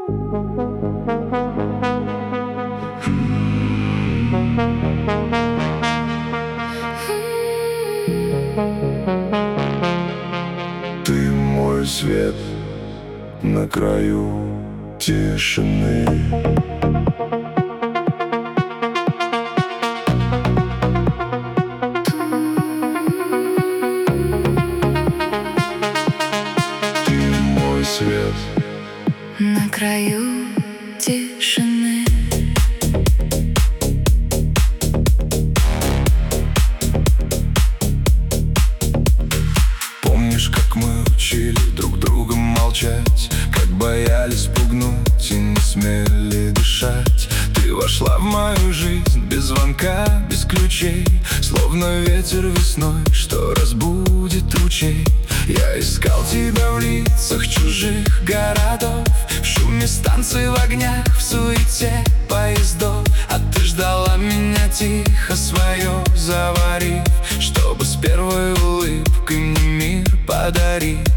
Ты мой свет на краю тишины. Ты мой свет на краю тишины. Помнишь, как мы учили друг друга молчать, как боялись пугнуть и не смели дышать? Ты вошла в мою жизнь без звонка, без ключей, словно ветер весной, что разбудит ручей. Я искал тебя в лицах чужих городов, в шуме станций, в огнях, в суете поездов. А ты ждала меня тихо, свое заварив, чтобы с первой улыбкой мне мир подарить.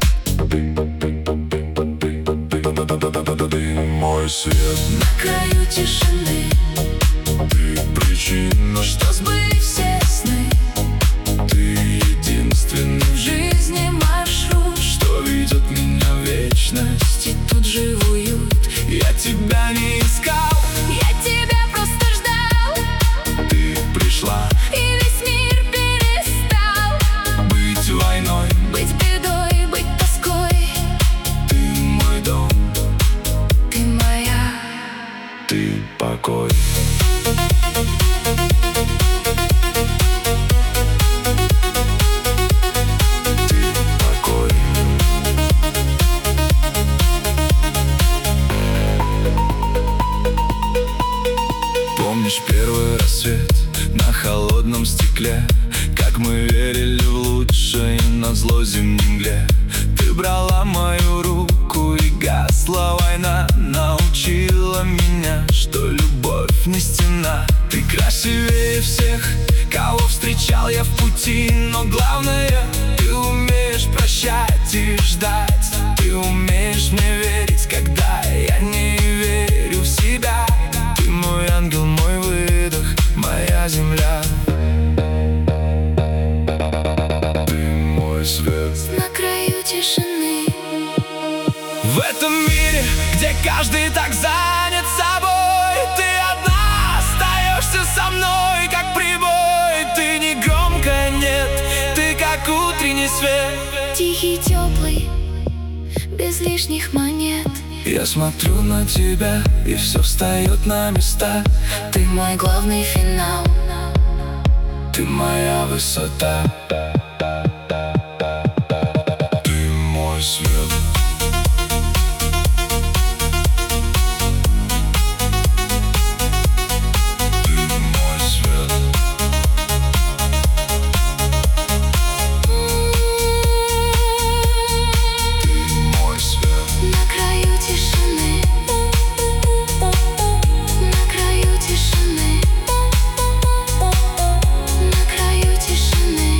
Ты мой свет На краю тишины. Ты причина, что сбыть все сны. ты единственный В жизни маршрут, что ведет меня в вечность. и тут же в уют. Я тебя не искал, Я тебя просто ждал, ты пришла и весь мир перестал быть войной. быть бедой, быть тоской. Ты мой дом, Ты моя. ты покой. Ты покой. Помнишь первый рассвет на холодном стекле, как мы верили в лучшее назло зимней мгле? Ты брала мою руку и гасла война, научила меня, что любовь не стена. Ты красивее всех, кого встречал я в пути, но главное, ты умеешь прощать и ждать. Ты умеешь мне верить, когда я не верю в себя. Ты мой ангел, мой выдох, моя земля. Ты мой свет На краю тишины. в этом мире, где каждый так занят собой. Ты одна остаешься со мной, как прибой. Ты не громкая, нет, ты как утренний свет. Тихий, теплый, без лишних монет. Я смотрю на тебя, и все встает на места. Ты мой главный финал. Ты моя высота. Ты мой свет. Ты мой свет. Ты мой свет. На краю тишины. На краю тишины. На краю тишины.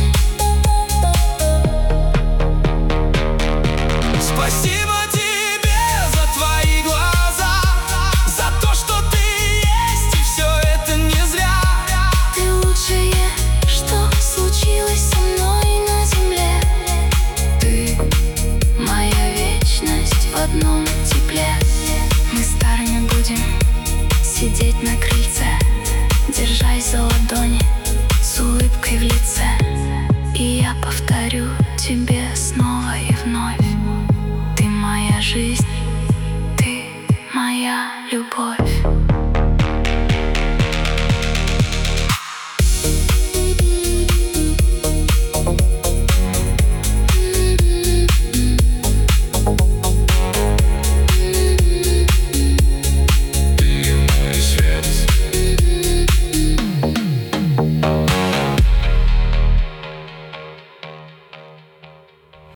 Спасибо тебе за твои глаза, за то, что ты есть, и все это не зря. Ты лучшее, что случилось со мной на земле. Ты моя вечность в одном тепле. Мы старыми будем сидеть на крыльце, держась за ладони, с улыбкой в лице.